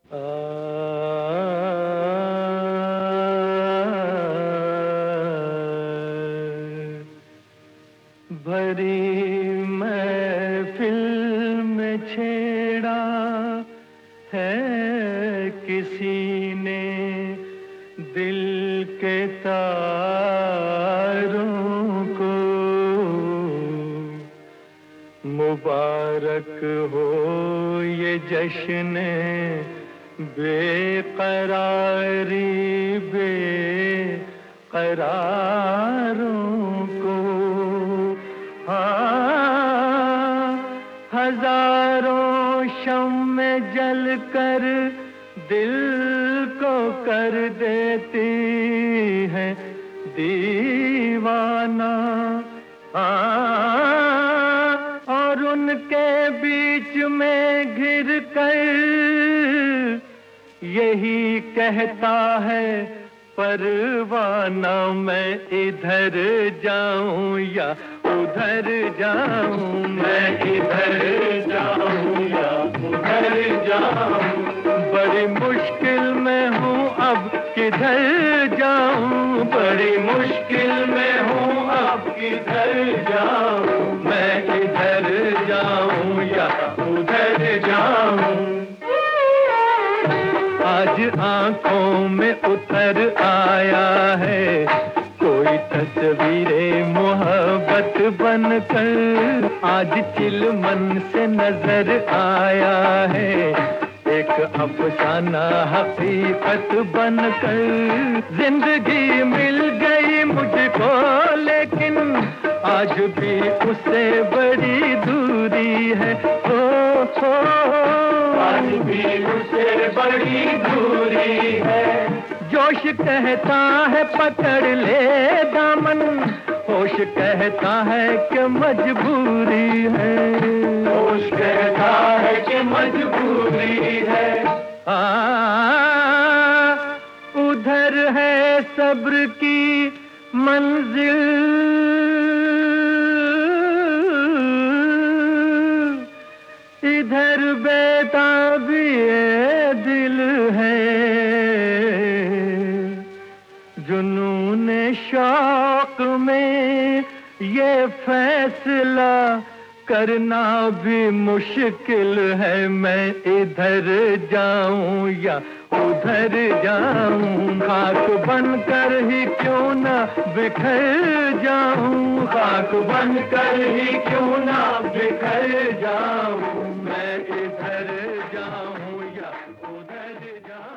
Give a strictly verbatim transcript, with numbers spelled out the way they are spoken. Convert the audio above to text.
आ, भरी महफिल में छेड़ा है किसी ने दिल के तारों को। मुबारक हो ये जश्न बेकरारी बेकरारों को। हाँ, हजारों शम्मे जल कर दिल को कर देती है दीवाना। हाँ, और उनके बीच में घिर कर यही कहता है परवाना, मैं इधर जाऊं या उधर जाऊं, मैं इधर जाऊं या उधर जाऊं। बड़ी मुश्किल में हूँ अब किधर जाऊं, बड़ी मुश्किल में हूँ अब किधर जाऊं, मैं इधर जाऊं या उधर जाऊं। आज आंखों में उतर आया है कोई तस्वीरे मोहब्बत बनकर। आज चिलमन से नजर आया है एक अफसाना हकीकत बनकर। जिंदगी मिल गई मुझको लेकिन आज भी उससे बड़ी दूरी है। ओ, ओ, आज भी उससे बड़ी दूरी है। जोश कहता है पकड़ ले दामन, होश कहता है कि मजबूरी है, होश कहता है कि मजबूरी है। आ, उधर है सब्र की मंजिल, इधर बेताबी दिल है। जुनून शौक में ये फैसला करना भी मुश्किल है, मैं इधर जाऊं या उधर जाऊं। खाक बनकर ही क्यों ना बिखर जाऊं, खाक बनकर ही क्यों ना बिखर जाऊं, मैं इधर जाऊं या उधर जाऊं।